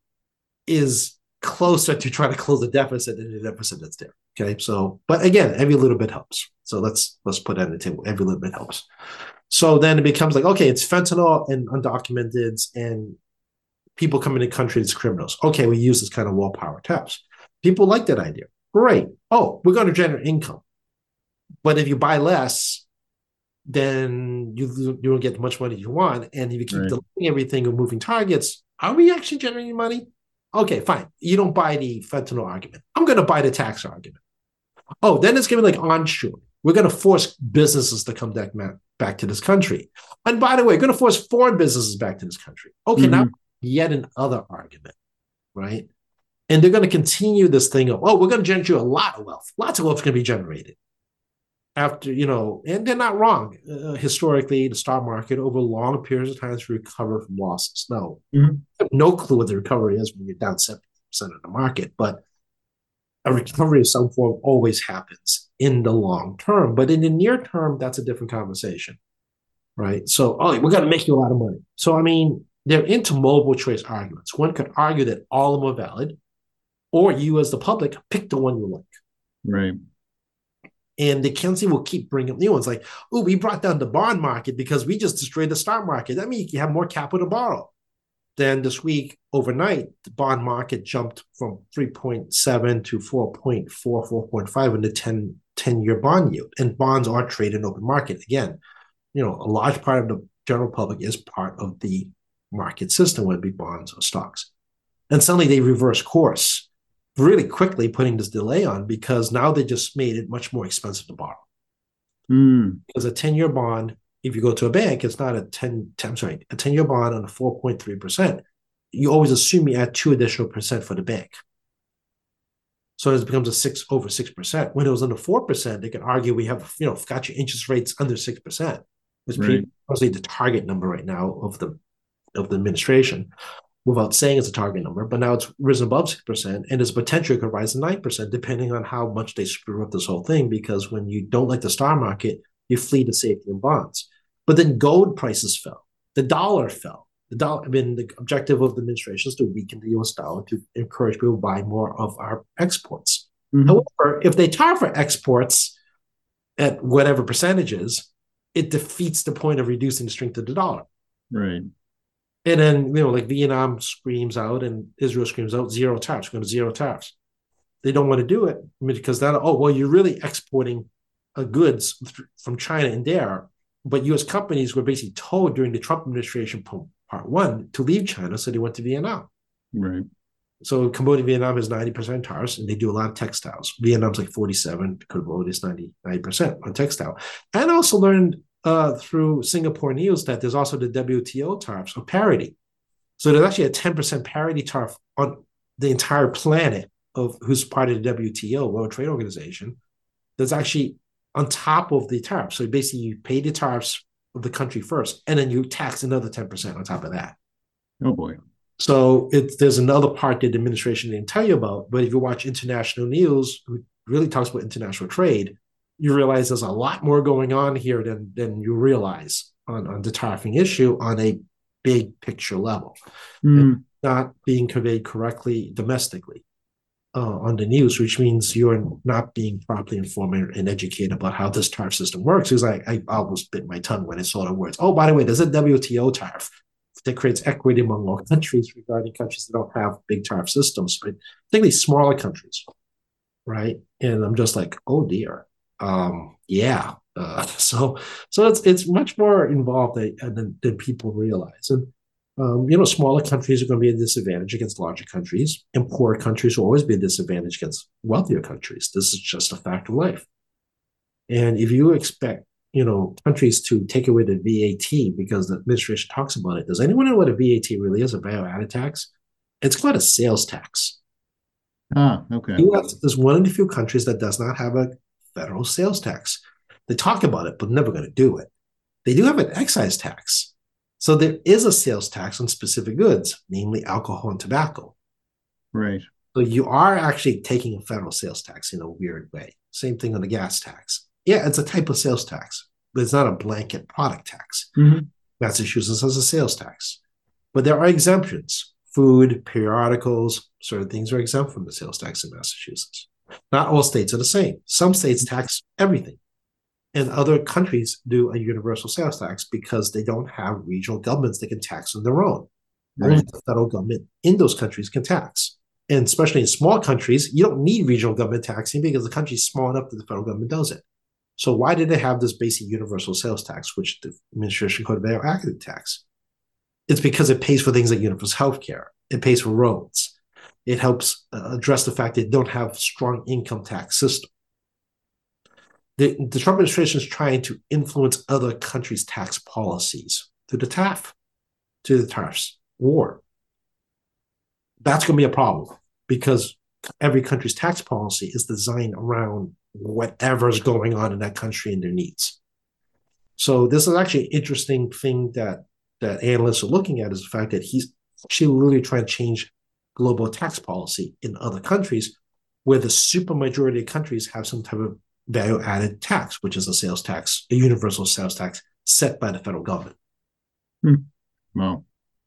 is closer to trying to close the deficit than the deficit that's there. Okay, so, but again, every little bit helps. So let's put that on the table. Every little bit helps. So then it becomes like, okay, it's fentanyl and undocumented and people coming in the country as criminals. Okay, we use this kind of wall power taps. People like that idea. Great. Oh, we're going to generate income. But if you buy less, then you don't get much money you want. And if you keep delaying everything and moving targets, are we actually generating money? Okay, fine. You don't buy the fentanyl argument. I'm going to buy the tax argument. Oh, then it's going to be like onshore. We're going to force businesses to come back to this country. And by the way, we're going to force foreign businesses back to this country. Okay, now yet another argument, right? And they're going to continue this thing of, we're going to generate you a lot of wealth. Lots of wealth is going to be generated. After, and they're not wrong. Historically, the stock market over long periods of time to recover from losses. No, I have no clue what the recovery is when you're down 70% of the market, but a recovery of some form always happens in the long term. But in the near term, that's a different conversation. right? So, oh, we're going to make you a lot of money. So, I mean, they're into multiple choice arguments. One could argue that all of them are valid, or you as the public pick the one you like. Right. And the Kenzie will keep bringing up new ones like, oh, we brought down the bond market because we just destroyed the stock market. That means you have more capital to borrow. Then this week, overnight, the bond market jumped from 3.7 to 4.4, 4.5 in the 10-year bond yield. And bonds are traded in open market. Again, a large part of the general public is part of the market system, whether it be bonds or stocks. And suddenly they reverse course really quickly, putting this delay on because now they just made it much more expensive to borrow. Because a 10-year bond, if you go to a bank, it's not a 10-year bond on a 4.3%. You always assume you add 2 additional percent for the bank. So it becomes over 6%. When it was under 4%, they can argue we have, got your interest rates under 6%. It's probably the target number right now of the administration, without saying it's a target number, but now it's risen above 6%, and there's potential it could rise to 9%, depending on how much they screw up this whole thing, because when you don't like the stock market, you flee to safety in bonds. But then gold prices fell. The dollar fell. The objective of the administration is to weaken the U.S. dollar to encourage people to buy more of our exports. However, if they tariff our exports at whatever percentages, it defeats the point of reducing the strength of the dollar. Right. And then, like Vietnam screams out and Israel screams out, zero tariffs, going to zero tariffs. They don't want to do it because you're really exporting goods from China and there. But U.S. companies were basically told during the Trump administration, part one, to leave China. So they went to Vietnam. Right. So Cambodia, Vietnam has 90% tariffs, and they do a lot of textiles. Vietnam's like 47%, Cambodia is 90% on textile. And I also learned through Singapore News that there's also the WTO tariffs of parity. So there's actually a 10% parity tariff on the entire planet of who's part of the WTO, World Trade Organization. That's actually on top of the tariff. So basically you pay the tariffs of the country first, and then you tax another 10% on top of that. Oh boy. So there's another part that the administration didn't tell you about, but if you watch international news, who really talks about international trade, you realize there's a lot more going on here than you realize on the tariffing issue on a big picture level. And not being conveyed correctly domestically on the news, which means you're not being properly informed and educated about how this tariff system works. Because I almost bit my tongue when I saw the words. Oh, by the way, there's a WTO tariff that creates equity among all countries regarding countries that don't have big tariff systems, right? Particularly smaller countries, right? And I'm just like, oh dear. Yeah. So it's much more involved than people realize. And smaller countries are going to be a disadvantage against larger countries, and poorer countries will always be a disadvantage against wealthier countries. This is just a fact of life. And if you expect, countries to take away the VAT because the administration talks about it, does anyone know what a VAT really is, a value-added tax? It's called a sales tax. Okay. The US is one of the few countries that does not have a federal sales tax. They talk about it, but never going to do it. They do have an excise tax. So there is a sales tax on specific goods, namely alcohol and tobacco. Right. So you are actually taking a federal sales tax in a weird way. Same thing on the gas tax. Yeah, it's a type of sales tax, but it's not a blanket product tax. Massachusetts has a sales tax. But there are exemptions. Food, periodicals, certain things are exempt from the sales tax in Massachusetts. Not all states are the same. Some states tax everything. And other countries do a universal sales tax because they don't have regional governments that can tax on their own. Right. Only the federal government in those countries can tax. And especially in small countries, you don't need regional government taxing because the country is small enough that the federal government does it. So why did they have this basic universal sales tax, which the administration called value-added tax? It's because it pays for things like universal health care. It pays for roads. It helps address the fact that they don't have strong income tax system. The Trump administration is trying to influence other countries' tax policies through the tariffs war. That's going to be a problem because every country's tax policy is designed around whatever's going on in that country and their needs. So this is actually an interesting thing that analysts are looking at, is the fact that he's actually really trying to change global tax policy in other countries where the supermajority of countries have some type of value-added tax, which is a sales tax, a universal sales tax, set by the federal government. Hmm. Well,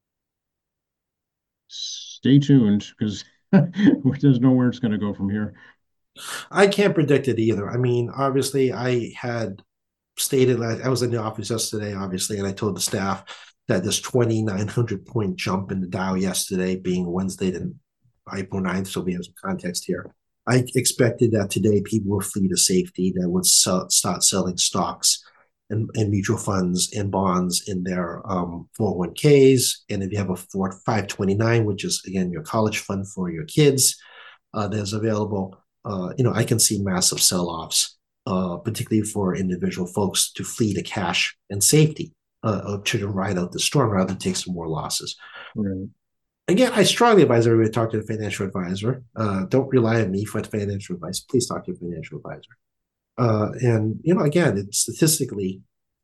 stay tuned because there's nowhere it's going to go from here. I can't predict it either. I mean, obviously, I had stated I was in the office yesterday, obviously, and I told the staff that this 2,900 point jump in the Dow yesterday, being Wednesday, the April 9th, so we have some context here. I expected that today people would flee to safety, that would start selling stocks and mutual funds and bonds in their 401ks. And if you have a 529, which is, again, your college fund for your kids, that's available, I can see massive sell offs, particularly for individual folks to flee to cash and safety, to ride out the storm rather than take some more losses. Right. Again, I strongly advise everybody to talk to the financial advisor. Don't rely on me for financial advice. Please talk to your financial advisor. And again, it's statistically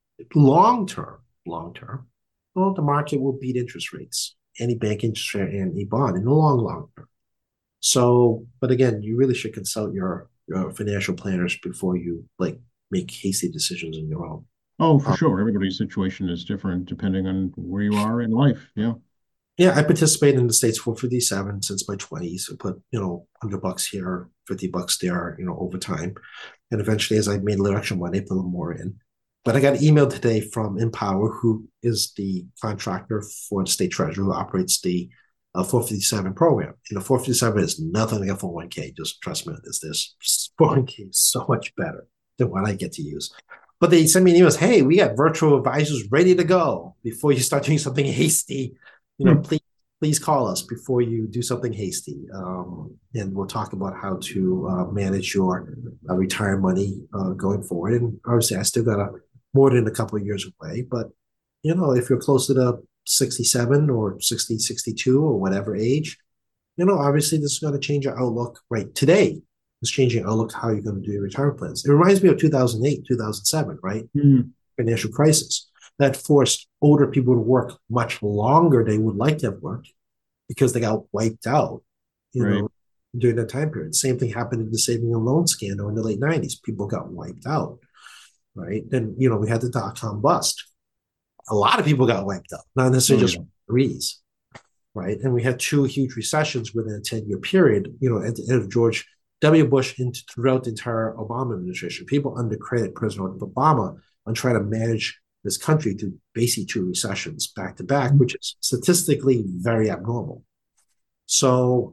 long term. Well, the market will beat interest rates, any bank interest rate and any bond in the long term. So, but again, you really should consult your financial planners before you make hasty decisions on your own. Oh, for sure. Everybody's situation is different depending on where you are in life. Yeah. Yeah, I participate in the States 457 since my 20s. I put, $100 here, $50 there, over time. And eventually, as I made a little extra money, I put a little more in. But I got an email today from Empower, who is the contractor for the state treasurer who operates the 457 program. And the 457 is nothing like a 401k. Just trust me on this 401k is so much better than what I get to use. But they sent me an email, hey, we got virtual advisors ready to go before you start doing something hasty. Please call us before you do something hasty. And we'll talk about how to manage your retirement money going forward. And obviously, I still got more than a couple of years away. But, if you're closer to 67 or 60, 62 or whatever age, obviously this is going to change your outlook right today. It's changing your outlook how you're going to do your retirement plans. It reminds me of 2008, 2007, right? Mm-hmm. Financial crisis. That forced older people to work much longer they would like to have worked because they got wiped out, during that time period. Same thing happened in the saving and loan scandal in the late 90s. People got wiped out, right? Then, we had the dot-com bust. A lot of people got wiped out, not necessarily just degrees, right? And we had two huge recessions within a 10-year period, at the end of George W. Bush and throughout the entire Obama administration. People undercredit President Obama on trying to manage this country to basically two recessions back to back, which is statistically very abnormal. So,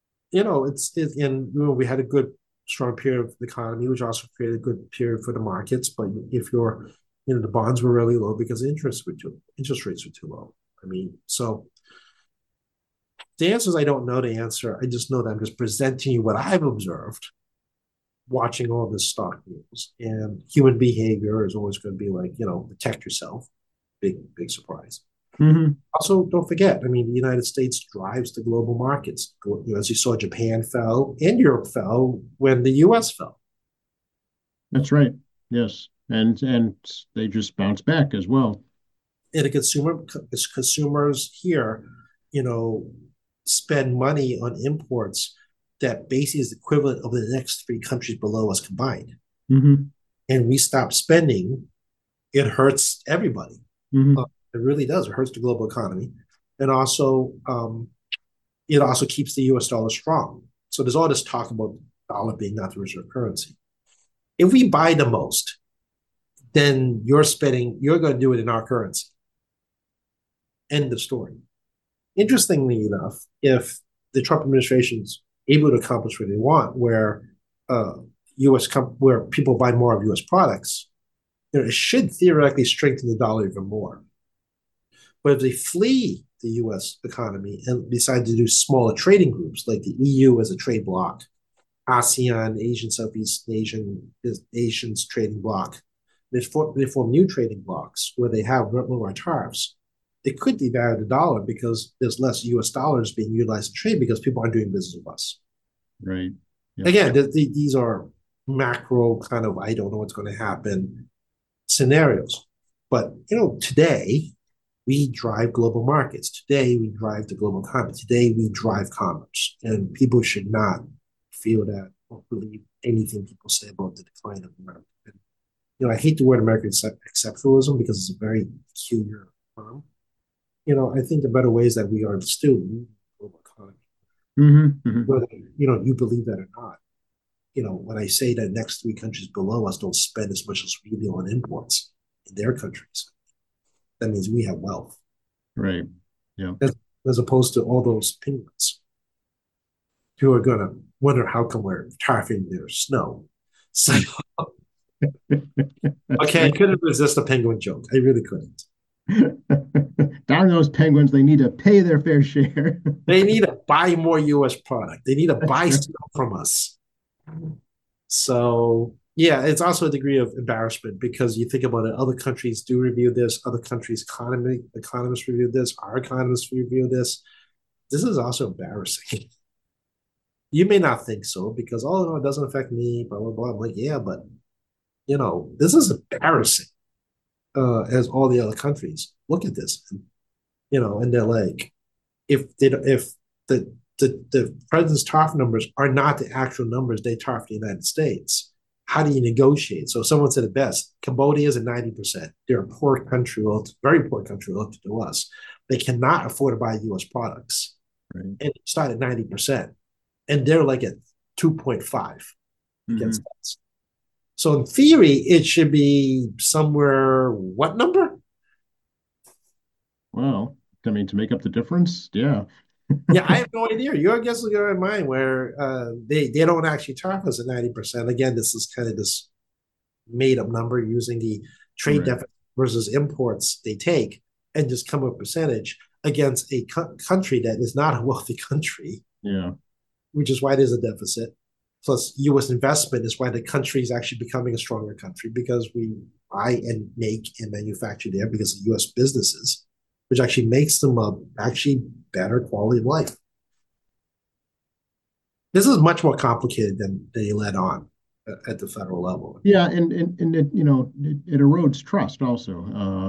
we had a good, strong period of the economy, which also created a good period for the markets. But if the bonds were really low because interest rates were too low. I mean, so the answer is I don't know the answer. I just know that I'm just presenting you what I've observed watching all this stock news. And human behavior is always going to be protect yourself. Big surprise. Mm-hmm. Also, don't forget, the United States drives the global markets. As you saw, Japan fell and Europe fell when the U.S. fell. That's right. Yes. And they just bounce back as well. And the consumers here, spend money on imports that basically is the equivalent of the next three countries below us combined. Mm-hmm. And we stop spending, it hurts everybody. Mm-hmm. It really does. It hurts the global economy. And also, it also keeps the US dollar strong. So there's all this talk about the dollar being not the reserve currency. If we buy the most, then you're going to do it in our currency. End of story. Interestingly enough, if the Trump administration's able to accomplish what they want, where where people buy more of U.S. products, it should theoretically strengthen the dollar even more. But if they flee the U.S. economy and decide to do smaller trading groups like the EU as a trade bloc, ASEAN, Asian, Southeast Asians trading bloc, they form new trading blocs where they have lower tariffs. It could devalue the dollar because there's less U.S. dollars being utilized in trade because people aren't doing business with us. Right. Yep. Again, these are macro kind of, I don't know what's going to happen scenarios. But, today we drive global markets. Today we drive the global economy. Today we drive commerce. And people should not feel that or believe anything people say about the decline of America. I hate the word American exceptionalism because it's a very peculiar term. I think the better way is that we are still moving global economy, Hmm. whether you believe that or not. When I say that next three countries below us don't spend as much as we do on imports in their countries, that means we have wealth, Right. Yeah. as opposed to all those penguins who are going to wonder how come we're tariffing their snow. So, That's okay, I right. couldn't resist a penguin joke. I really couldn't. Darn those penguins, they need to pay their fair share. They need to buy more U.S. product. They need to That's buy right. snow from us. So yeah, it's also a degree of embarrassment because you think about it, other countries do review this, other countries' economists review this, our economists review this. This is also embarrassing. You may not think so because oh no, it doesn't affect me, blah blah blah. I'm like, yeah, but this is embarrassing. As all the other countries look at this, and they're like, if the president's tariff numbers are not the actual numbers they tariff the United States, how do you negotiate? So someone said it best: Cambodia is at 90%. They're a poor country, very poor country relative to us. They cannot afford to buy U.S. products, Right. and start at 90%, and they're like at 2.5 against Hmm. us. So in theory, it should be somewhere what number? Well, I mean, to make up the difference, yeah. Yeah, I have no idea. Your guess is your mine, where they don't actually tariff us at 90%. Again, this is kind of this made up number using the trade Right. deficit versus imports they take and just come up with a percentage against a country that is not a wealthy country, Yeah. which is why there's a deficit. Plus, U.S. investment is why the country is actually becoming a stronger country because we buy and make and manufacture there because of U.S. businesses, which actually makes them a actually better quality of life. This is much more complicated than they let on at the federal level. Yeah, and it, it erodes trust also,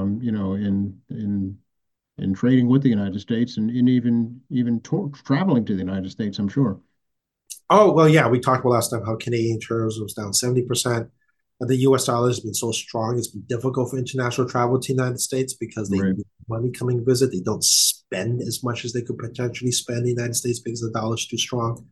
in trading with the United States and even traveling to the United States, I'm sure. Oh, well, yeah, we talked about last time how Canadian tourism was down 70%. The US dollar has been so strong, it's been difficult for international travel to the United States because they Right. need money coming visit. They don't spend as much as they could potentially spend in the United States because the dollar's too strong.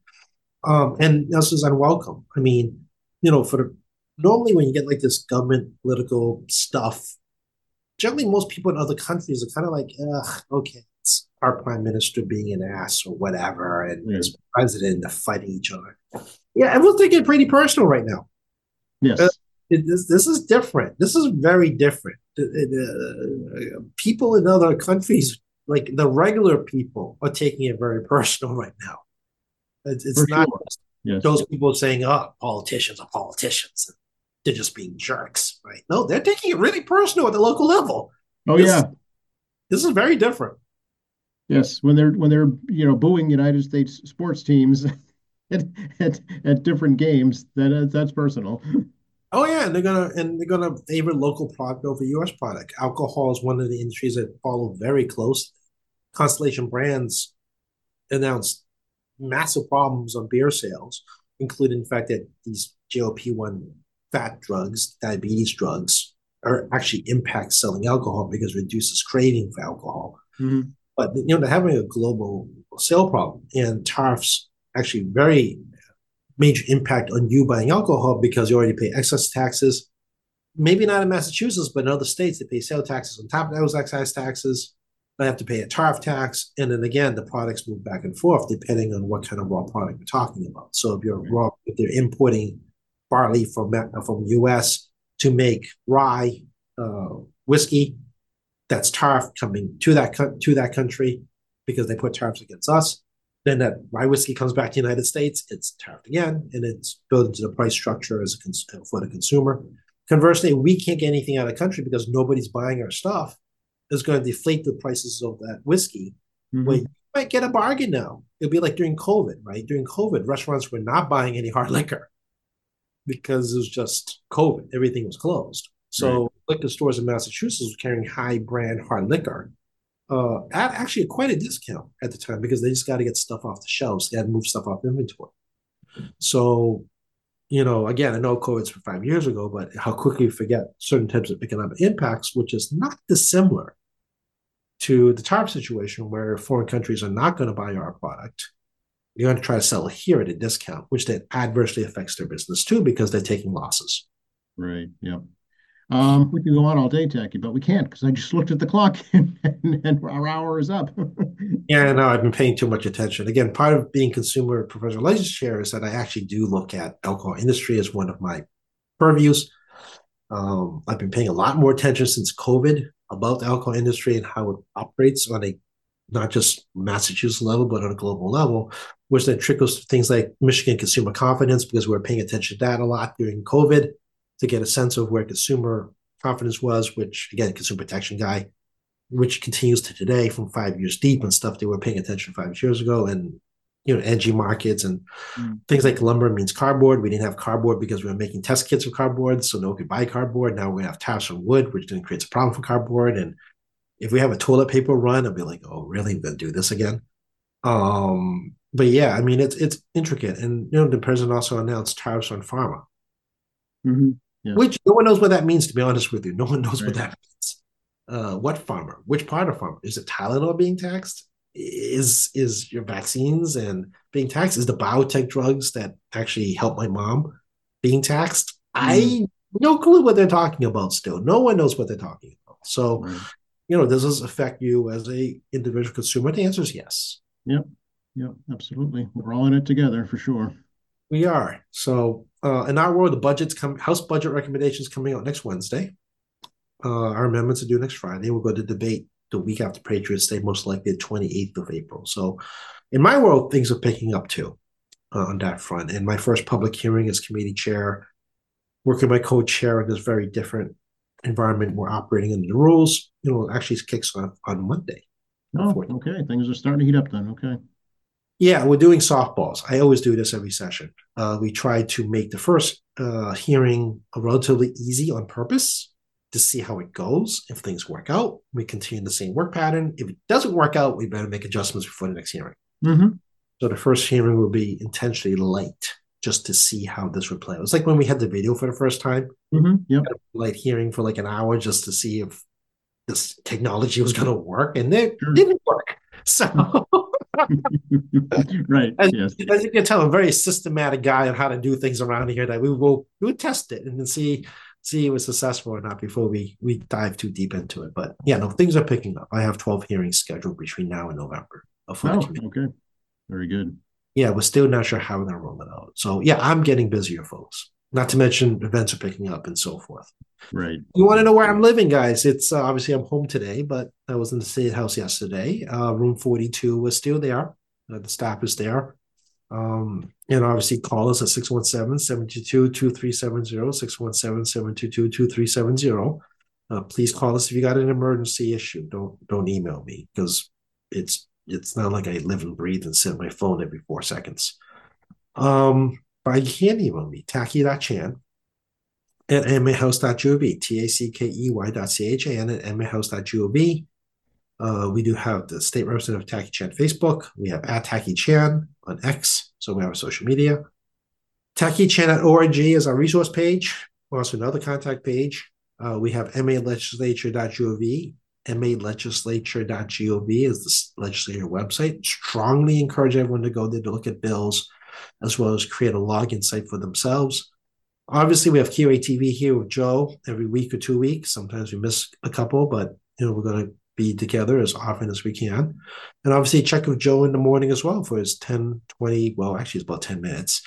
And this is unwelcome. I mean, for normally when you get like this government political stuff, generally most people in other countries are kind of like, ugh, okay, it's our prime minister being an ass or whatever, and Yeah. his president are fighting each other. Yeah, everyone's taking it pretty personal right now. Uh, Yes. this is different. This is very different. People in other countries, like the regular people, are taking it very personal right now. For It's not sure. Yes. those people saying, "Oh, politicians are politicians. They're just being jerks." Right? No, they're taking it really personal at the local level. Oh This yeah. this is very different. Yes. When they're booing United States sports teams at at different games, that's personal. Oh yeah, and they're gonna favor local product over U.S. product. Alcohol is one of the industries that follow very close. Constellation Brands announced massive problems on beer sales, including the fact that these GLP-1 fat drugs, diabetes drugs, are actually impact selling alcohol because it reduces craving for alcohol. Mhm. But they're having a global sale problem, and tariffs actually very major impact on you buying alcohol because you already pay excess taxes. Maybe not in Massachusetts, but in other states, they pay sale taxes on top of those excise taxes. They have to pay a tariff tax, and then again, the products move back and forth depending on what kind of raw product we're talking about. So Right. if they're importing barley from U.S. to make rye uh, whiskey, that's tariff coming to that country because they put tariffs against us. Then that rye whiskey comes back to the United States, it's tariffed again, and it's built into the price structure for the consumer. Conversely, we can't get anything out of the country because nobody's buying our stuff. It's going to deflate the prices of that whiskey. Well, you Hmm. might get a bargain now. It'll be like during COVID, right? During COVID, restaurants were not buying any hard liquor because it was just COVID. Everything was closed. Right. So liquor stores in Massachusetts were carrying high brand hard liquor at actually quite a discount at the time because they just got to get stuff off the shelves. They had to move stuff off inventory. So again, I know COVID's from 5 years ago, but how quickly we forget certain types of economic impacts, which is not dissimilar to the tariff situation where foreign countries are not going to buy our product. You're going to try to sell it here at a discount, which then adversely affects their business too because they're taking losses. Right. Yeah. We can go on all day, Tacky, but we can't because I just looked at the clock and our hour is up. Yeah, no, I've been paying too much attention. Again, part of being consumer professional relations chair is that I actually do look at alcohol industry as one of my purviews. I've been paying a lot more attention since COVID about the alcohol industry and how it operates on a not just Massachusetts level, but on a global level, which then trickles to things like Michigan consumer confidence, because we were paying attention to that a lot during COVID to get a sense of where consumer confidence was, which again, consumer protection guy, which continues to today from 5 years deep and stuff they were paying attention 5 years ago. And energy markets and Mm. things like lumber means cardboard. We didn't have cardboard because we were making test kits of cardboard, so no one could buy cardboard. Now we have tariffs on wood, which then creates a problem for cardboard. And if we have a toilet paper run, I'll be like, oh, really? I'm going to do this again? But yeah, I mean, it's intricate. And the president also announced tariffs on pharma, Hmm. Yeah. which no one knows what that means. To be honest with you, no one knows what Right. that means. What pharma? Which part of pharma? Is it Tylenol being taxed? Is your vaccines and being taxed? Is the biotech drugs that actually help my mom being taxed? Mm. I no clue what they're talking about. Still, no one knows what they're talking about. So, Right. does this affect you as a individual consumer? The answer is yes. Yep. Yep. Absolutely. We're all in it together for sure. We are. So, in our world, the House budget recommendations coming out next Wednesday. Our amendments are due next Friday. We'll go to debate the week after Patriots Day, most likely the 28th of April. So, in my world, things are picking up too on that front. And my first public hearing as committee chair, working my co-chair in this very different environment. We're operating under the rules. It actually kicks off on Monday. Oh, okay. Things are starting to heat up then. Okay. Yeah, we're doing softballs. I always do this every session. We try to make the first hearing relatively easy on purpose to see how it goes. If things work out, we continue the same work pattern. If it doesn't work out, we better make adjustments before the next hearing. Hmm. So the first hearing will be intentionally light just to see how this would play. It was like when we had the video for the first time, Yep. light hearing for like an hour just to see if this technology was going to work, and it Sure. didn't work. So Right. as, Yes. as you can tell, I'm a very systematic guy on how to do things around here. That we will test it and then see if it's successful or not before we dive too deep into it. But yeah, no, things are picking up. I have 12 hearings scheduled between now and November for the Oh, committee. okay. Very good. Yeah, we're still not sure how we're going to roll it out. So yeah, I'm getting busier, folks. Not to mention events are picking up and so forth. Right. You want to know where I'm living, guys? It's obviously I'm home today, but I was in the state house yesterday. Room 42 was still there. The staff is there. And obviously call us at 617-722-2370, 617-722-2370. Please call us if you got an emergency issue. Don't email me because it's not like I live and breathe and sit on my phone every 4 seconds. But you can email me, tacky.chan at mahouse.gov, tackey.chan at mahouse.gov. We do have the state representative of Tacky Chan Facebook. We have at Tacky Chan on X, so we have social media. TackyChan.org is our resource page. Also another contact page. We have malegislature.gov. malegislature.gov is the legislature website. Strongly encourage everyone to go there to look at bills, as well as create a login site for themselves. Obviously, we have QATV here with Joe every week or 2 weeks. Sometimes we miss a couple, but we're going to be together as often as we can. And obviously, check with Joe in the morning as well for his 10, 20, well, actually, it's about 10 minutes.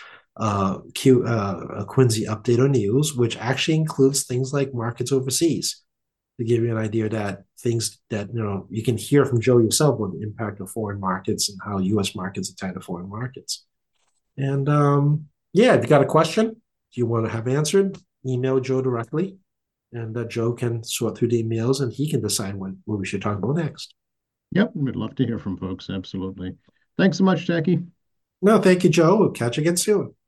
Quincy update on news, which actually includes things like markets overseas, to give you an idea that things that you can hear from Joe yourself on the impact of foreign markets and how U.S. markets are tied to foreign markets. And yeah, if you got a question you want to have answered, email Joe directly, and Joe can sort through the emails and he can decide what we should talk about next. Yep. We'd love to hear from folks. Absolutely. Thanks so much, Jackie. No, thank you, Joe. We'll catch you again soon.